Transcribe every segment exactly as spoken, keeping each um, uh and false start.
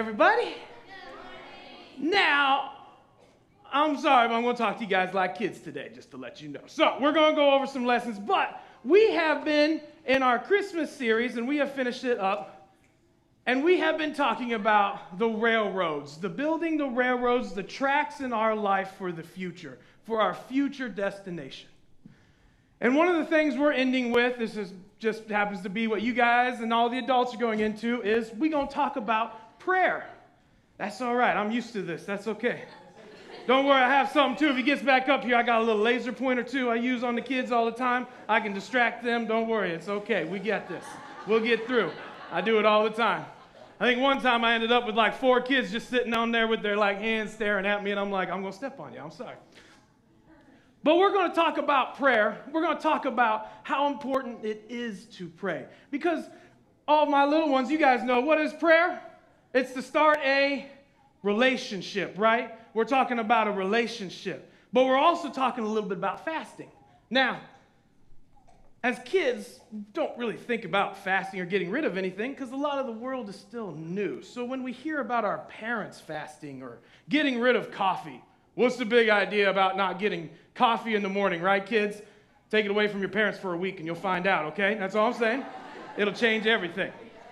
everybody. Now, I'm sorry, but I'm going to talk to you guys like kids today, just to let you know. So, we're going to go over some lessons, but we have been in our Christmas series, and we have finished it up, and we have been talking about the railroads, the building the railroads, the tracks in our life for the future, for our future destination. And one of the things we're ending with, this is just happens to be what you guys and all the adults are going into, is we're going to talk about prayer. That's all right. I'm used to this. That's okay. Don't worry, I have something too. If he gets back up here, I got a little laser pointer too I use on the kids all the time. I can distract them. Don't worry. It's okay. We get this. We'll get through. I do it all the time. I think one time I ended up with like four kids just sitting on there with their like hands staring at me, and I'm like, I'm going to step on you. I'm sorry. But we're going to talk about prayer. We're going to talk about how important it is to pray. Because all my little ones, you guys know, what is prayer? It's to start a relationship, right? We're talking about a relationship. But we're also talking a little bit about fasting. Now, as kids, don't really think about fasting or getting rid of anything because a lot of the world is still new. So when we hear about our parents fasting or getting rid of coffee, what's the big idea about not getting coffee in the morning, right, kids? Take it away from your parents for a week and you'll find out, okay? That's all I'm saying. It'll change everything.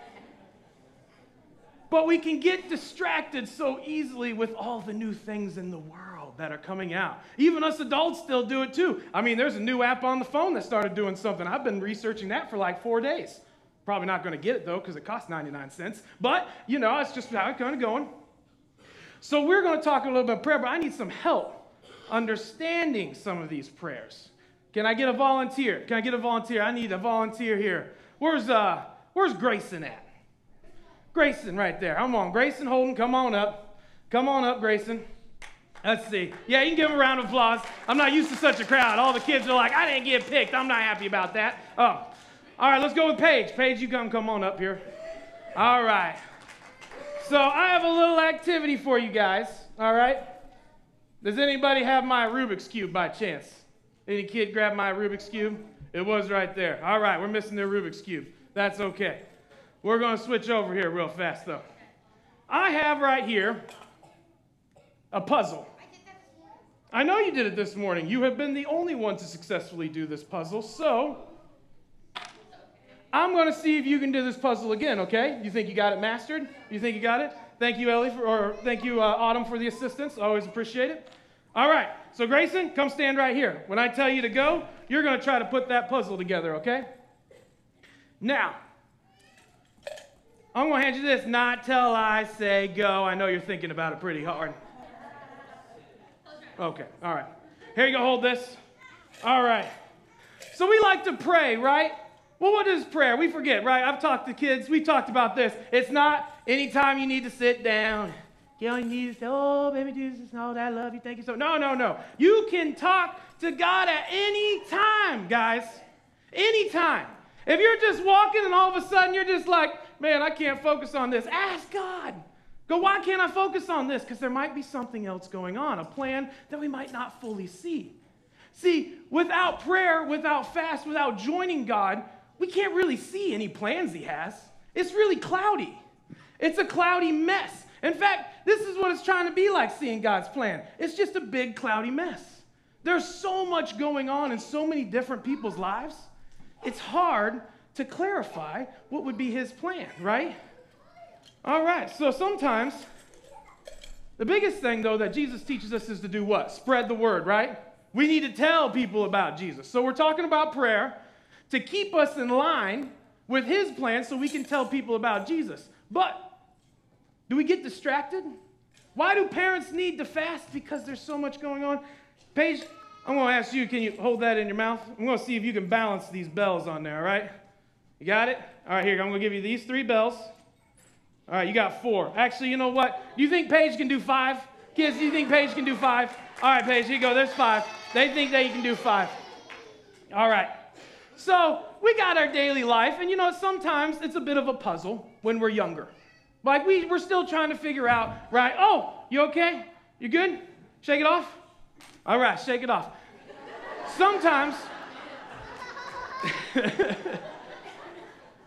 But we can get distracted so easily with all the new things in the world that are coming out. Even us adults still do it too. I mean, there's a new app on the phone that started doing something. I've been researching that for like four days. Probably not going to get it though because it costs ninety-nine cents. But, you know, it's just how it's kind of going. So we're going to talk a little bit about prayer, but I need some help understanding some of these prayers. Can I get a volunteer? Can I get a volunteer? I need a volunteer here. Where's uh where's Grayson at? Grayson right there. Come on, Grayson Holden, come on up. Come on up, Grayson. Let's see. Yeah, you can give him a round of applause. I'm not used to such a crowd. All the kids are like, I didn't get picked. I'm not happy about that. Oh. All right, let's go with Paige. Paige, you come come on up here. All right. So I have a little activity for you guys, all right? Does anybody have my Rubik's Cube by chance? Any kid grab my Rubik's Cube? It was right there. All right, we're missing their Rubik's Cube. That's okay. We're going to switch over here real fast, though. I have right here a puzzle. I know you did it this morning. You have been the only one to successfully do this puzzle, so I'm going to see if you can do this puzzle again, okay? You think you got it mastered? You think you got it? Thank you, Ellie, for, or thank you, uh, Autumn, for the assistance. Always appreciate it. All right, so Grayson, come stand right here. When I tell you to go, you're going to try to put that puzzle together, okay? Now, I'm going to hand you this, not till I say go. I know you're thinking about it pretty hard. Okay, all right. Here you go, hold this. All right. So we like to pray, right? Well, what is prayer? We forget, right? I've talked to kids. We talked about this. It's not anytime you need to sit down. You only need to say, oh, baby Jesus, no, I love you, thank you so much. No, no, no. You can talk to God at any time, guys. Anytime. If you're just walking and all of a sudden you're just like, man, I can't focus on this, ask God. Go, why can't I focus on this? Because there might be something else going on, a plan that we might not fully see. See, without prayer, without fast, without joining God, we can't really see any plans he has. It's really cloudy. It's a cloudy mess. In fact, this is what it's trying to be like seeing God's plan. It's just a big cloudy mess. There's so much going on in so many different people's lives. It's hard to clarify what would be his plan, right? All right, so sometimes the biggest thing, though, that Jesus teaches us is to do what? Spread the word, right? We need to tell people about Jesus. So we're talking about prayer to keep us in line with his plan so we can tell people about Jesus. But do we get distracted? Why do parents need to fast? Because there's so much going on. Paige, I'm going to ask you, can you hold that in your mouth? I'm going to see if you can balance these bells on there, all right? You got it? All right, here, I'm going to give you these three bells. All right, you got four. Actually, you know what? Do you think Paige can do five? Kids, do you think Paige can do five? All right, Paige, here you go. There's five. They think that you can do five. All right. So we got our daily life, and you know, sometimes it's a bit of a puzzle when we're younger. Like we, we're still trying to figure out, right? Oh, you okay? You good? Shake it off? All right, shake it off. Sometimes,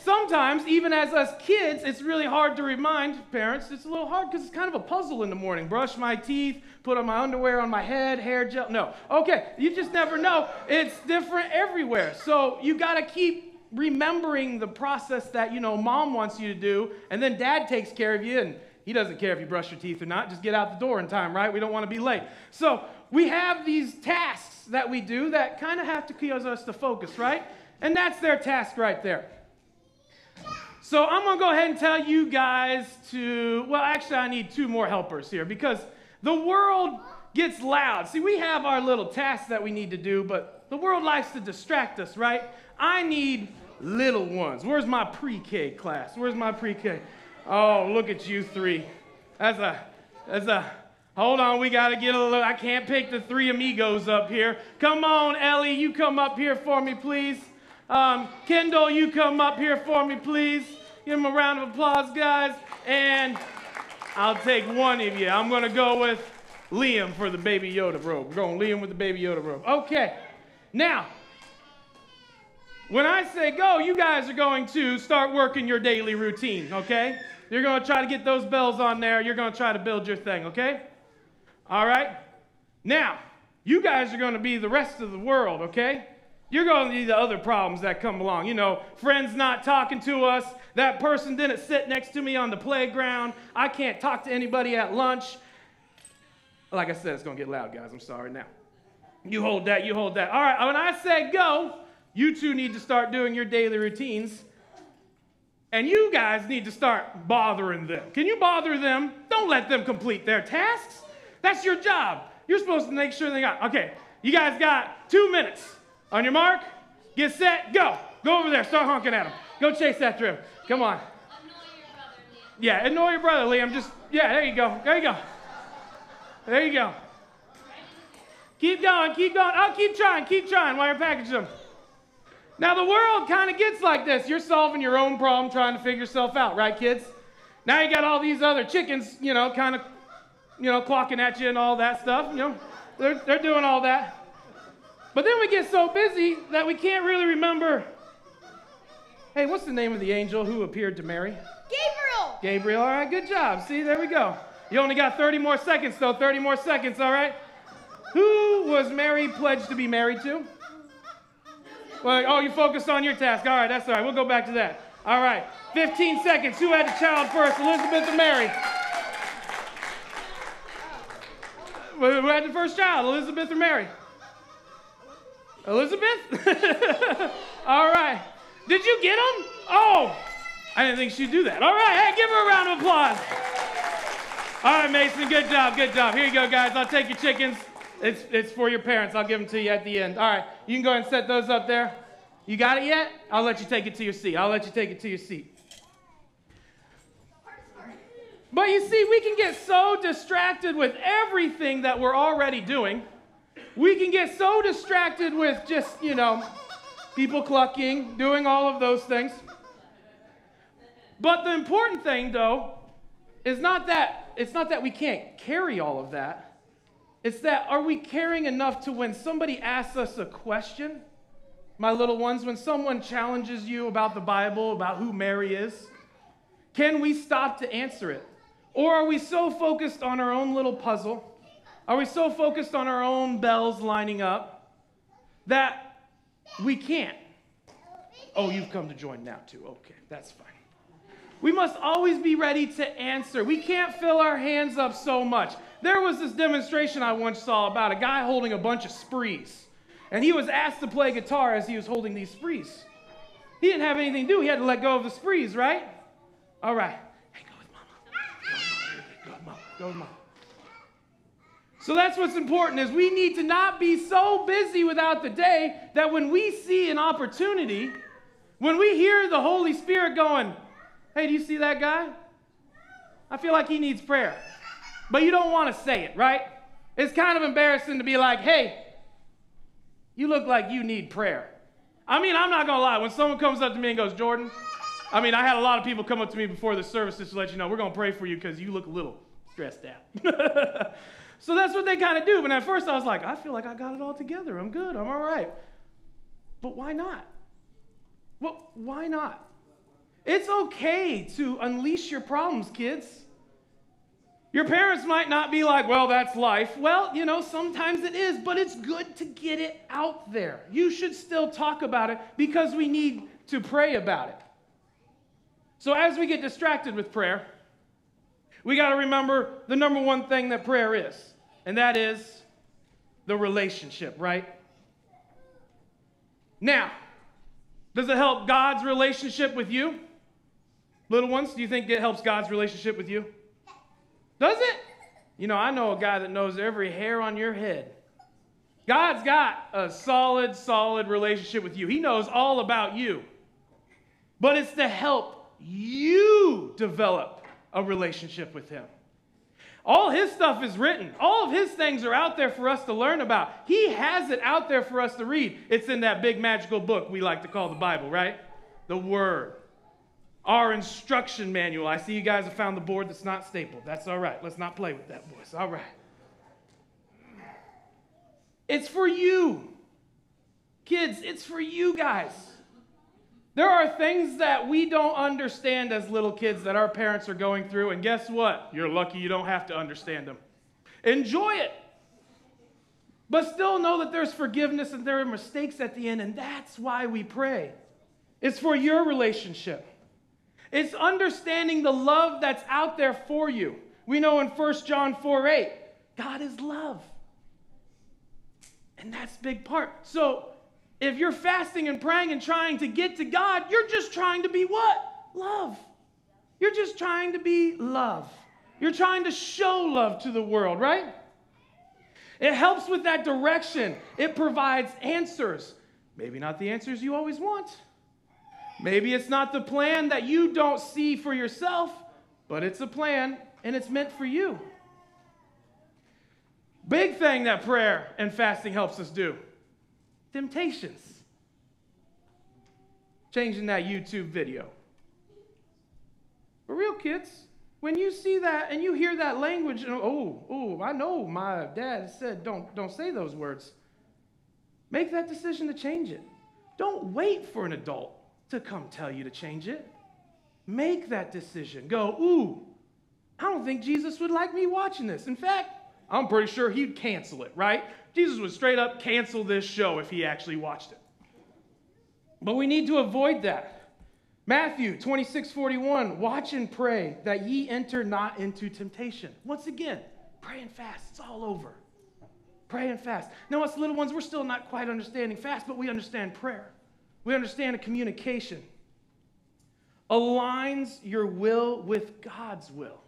sometimes, even as us kids, it's really hard to remind parents. It's a little hard because it's kind of a puzzle in the morning. Brush my teeth, put on my underwear on my head, hair gel. No. Okay, you just never know. It's different everywhere. So you got to keep remembering the process that, you know, mom wants you to do, and then dad takes care of you, and he doesn't care if you brush your teeth or not. Just get out the door in time, right? We don't want to be late. So we have these tasks that we do that kind of have to cause us to focus, right? And that's their task right there. So I'm going to go ahead and tell you guys to, well, actually, I need two more helpers here because the world gets loud. See, we have our little tasks that we need to do, but the world likes to distract us, right? I need little ones. Where's my pre-K class? Where's my pre-K? Oh, look at you three. That's a, that's a, hold on, we got to get a little, I can't pick the three amigos up here. Come on, Ellie, you come up here for me, please. Um, Kendall, you come up here for me, please. Give them a round of applause, guys. And I'll take one of you. I'm going to go with Liam for the Baby Yoda robe. We're going Liam with the Baby Yoda robe. Okay. Now, when I say go, you guys are going to start working your daily routine, okay? You're going to try to get those bells on there. You're going to try to build your thing, okay? All right? Now, you guys are going to be the rest of the world, okay? You're going to be the other problems that come along. You know, friends not talking to us. That person didn't sit next to me on the playground. I can't talk to anybody at lunch. Like I said, it's going to get loud, guys. I'm sorry now. You hold that, you hold that. All right, when I say go, you two need to start doing your daily routines. And you guys need to start bothering them. Can you bother them? Don't let them complete their tasks. That's your job. You're supposed to make sure they got. Okay, you guys got two minutes. On your mark, get set, go. Go over there, start honking at him. Go chase after him. Come on. Annoy your brother, Liam. Yeah, annoy your brother, Liam. Just, yeah, there you go. There you go. There you go. Keep going, keep going. Oh, keep trying, keep trying while you're packaging them. Now, the world kind of gets like this. You're solving your own problem, trying to figure yourself out, right, kids? Now you got all these other chickens, you know, kind of, you know, clocking at you and all that stuff. You know, they're, they're doing all that. But then we get so busy that we can't really remember. Hey, what's the name of the angel who appeared to Mary? Gabriel. Gabriel, all right, good job. See, there we go. You only got thirty more seconds, though, thirty more seconds, all right? Who was Mary pledged to be married to? Well, oh, you focused on your task. All right, that's all right. We'll go back to that. All right, fifteen seconds. Who had the child first, Elizabeth or Mary? Who had the first child, Elizabeth or Mary? Elizabeth? All right. Did you get him? Oh, I didn't think she'd do that. All right, hey, give her a round of applause. All right, Mason, good job, good job. Here you go, guys. I'll take your chickens. It's, it's for your parents. I'll give them to you at the end. All right, you can go ahead and set those up there. You got it yet? I'll let you take it to your seat. I'll let you take it to your seat. But you see, we can get so distracted with everything that we're already doing. We can get so distracted with just, you know, people clucking, doing all of those things. But the important thing, though, is not that, it's not that we can't carry all of that. It's that, are we caring enough to when somebody asks us a question, my little ones, when someone challenges you about the Bible, about who Mary is, can we stop to answer it? Or are we so focused on our own little puzzle? Are we so focused on our own bells lining up that we can't? Oh, you've come to join now too. Okay, that's fine. We must always be ready to answer. We can't fill our hands up so much. There was this demonstration I once saw about a guy holding a bunch of sprees. And he was asked to play guitar as he was holding these sprees. He didn't have anything to do. He had to let go of the sprees, right? All right. Hey, go with Mama. Go with Mama. Go with Mama. So that's what's important, is we need to not be so busy without the day that when we see an opportunity, when we hear the Holy Spirit going, hey, do you see that guy? I feel like he needs prayer. But you don't want to say it, right? It's kind of embarrassing to be like, hey, you look like you need prayer. I mean, I'm not going to lie. When someone comes up to me and goes, Jordan, I mean, I had a lot of people come up to me before the service just to let you know, we're going to pray for you because you look a little stressed out. So that's what they kind of do. But at first I was like, I feel like I got it all together. I'm good. I'm all right. But why not? Well, why not? It's okay to unleash your problems, kids. Your parents might not be like, well, that's life. Well, you know, sometimes it is, but it's good to get it out there. You should still talk about it because we need to pray about it. So as we get distracted with prayer, we got to remember the number one thing that prayer is, and that is the relationship, right? Now, does it help God's relationship with you? Little ones, do you think it helps God's relationship with you? Does it? You know, I know a guy that knows every hair on your head. God's got a solid, solid relationship with you. He knows all about you. But it's to help you develop a relationship with him. All his stuff is written. All of his things are out there for us to learn about. He has it out there for us to read. It's in that big magical book we like to call the Bible, right? The Word. Our instruction manual. I see you guys have found the board that's not stapled. That's all right. Let's not play with that, boys. All right. It's for you. Kids, it's for you guys. There are things that we don't understand as little kids that our parents are going through, and guess what? You're lucky you don't have to understand them. Enjoy it. But still know that there's forgiveness and there are mistakes at the end, and that's why we pray. It's for your relationship. It's understanding the love that's out there for you. We know in First John four eight, God is love. And that's a big part. So if you're fasting and praying and trying to get to God, you're just trying to be what? Love. You're just trying to be love. You're trying to show love to the world, right? It helps with that direction. It provides answers. Maybe not the answers you always want. Maybe it's not the plan that you don't see for yourself, but it's a plan and it's meant for you. Big thing that prayer and fasting helps us do. Temptations. Changing that YouTube video. For real, kids, when you see that and you hear that language, and oh, oh, I know my dad said don't, don't say those words. Make that decision to change it. Don't wait for an adult to come tell you to change it. Make that decision. Go, ooh, I don't think Jesus would like me watching this. In fact, I'm pretty sure he'd cancel it, right? Jesus would straight up cancel this show if he actually watched it. But we need to avoid that. Matthew twenty-six forty-one, watch and pray that ye enter not into temptation. Once again, pray and fast. It's all over. Pray and fast. Now, us little ones, we're still not quite understanding fast, but we understand prayer. We understand a communication. Aligns your will with God's will.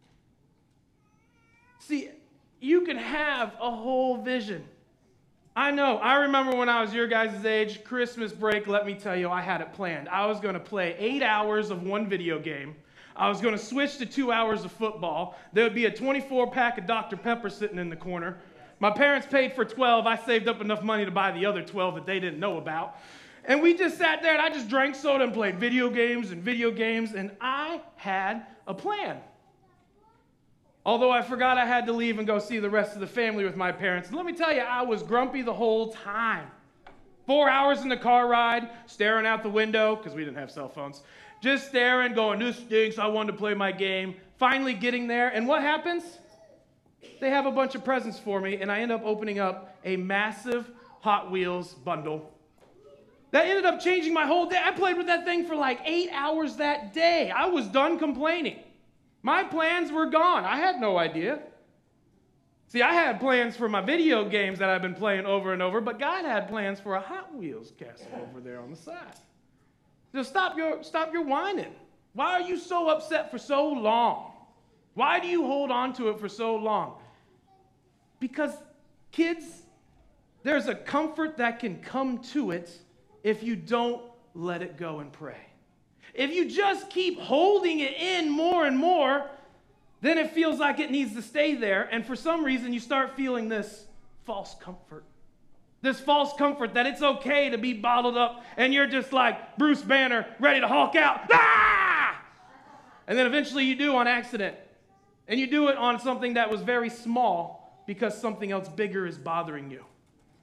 See, you can have a whole vision. I know. I remember when I was your guys' age, Christmas break, let me tell you, I had it planned. I was going to play eight hours of one video game. I was going to switch to two hours of football. There would be a twenty-four pack of Doctor Pepper sitting in the corner. My parents paid for twelve. I saved up enough money to buy the other twelve that they didn't know about. And we just sat there and I just drank soda and played video games and video games, and I had a plan. Although I forgot I had to leave and go see the rest of the family with my parents. And let me tell you, I was grumpy the whole time. Four hours in the car ride, staring out the window, because we didn't have cell phones. Just staring, going, this stinks, I wanted to play my game. Finally getting there, and what happens? They have a bunch of presents for me, and I end up opening up a massive Hot Wheels bundle. That ended up changing my whole day. I played with that thing for like eight hours that day. I was done complaining. My plans were gone. I had no idea. See, I had plans for my video games that I've been playing over and over, but God had plans for a Hot Wheels castle over there on the side. Just stop your, stop your whining. Why are you so upset for so long? Why do you hold on to it for so long? Because, kids, there's a comfort that can come to it if you don't let it go and pray. If you just keep holding it in more and more, then it feels like it needs to stay there, and for some reason you start feeling this false comfort. This false comfort that it's okay to be bottled up, and you're just like Bruce Banner, ready to Hulk out. Ah! And then eventually you do on accident. And you do it on something that was very small because something else bigger is bothering you.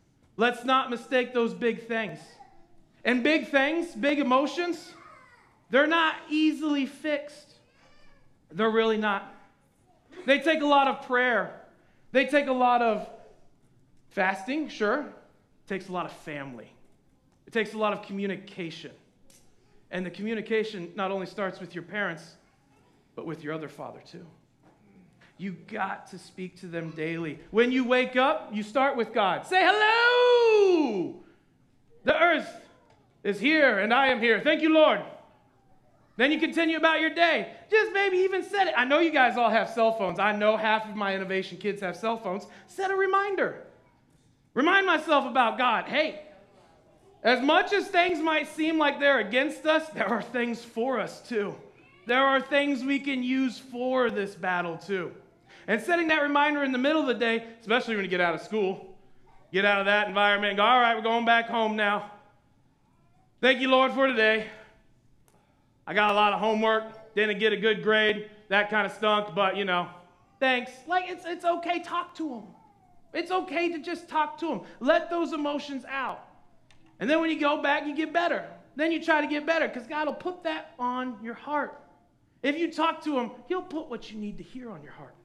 Let's not mistake those big things. And big things, big emotions, They're not easily fixed. They're really not. They take a lot of prayer. They take a lot of fasting, sure. It takes a lot of family. It takes a lot of communication. And the communication not only starts with your parents, but with your other father too. You got to speak to them daily. When you wake up, you start with God. Say hello. The earth is here and I am here. Thank you, Lord. Then you continue about your day. Just maybe even set it. I know you guys all have cell phones. I know half of my Innovation kids have cell phones. Set a reminder. Remind myself about God. Hey, as much as things might seem like they're against us, there are things for us too. There are things we can use for this battle too. And setting that reminder in the middle of the day, especially when you get out of school, get out of that environment and go, all right, we're going back home now. Thank you, Lord, for today. I got a lot of homework, didn't get a good grade, that kind of stunk, but, you know, thanks. Like, it's, it's okay, talk to them. It's okay to just talk to them. Let those emotions out. And then when you go back, you get better. Then you try to get better, because God will put that on your heart. If you talk to him, he'll put what you need to hear on your heart.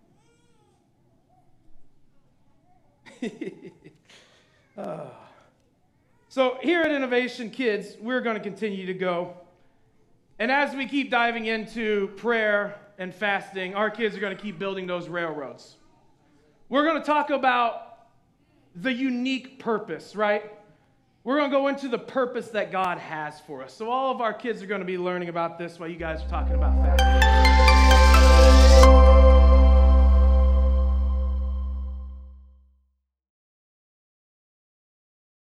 uh. So here at Innovation Kids, we're going to continue to go. And as we keep diving into prayer and fasting, our kids are going to keep building those railroads. We're going to talk about the unique purpose, right? We're going to go into the purpose that God has for us. So all of our kids are going to be learning about this while you guys are talking about fasting.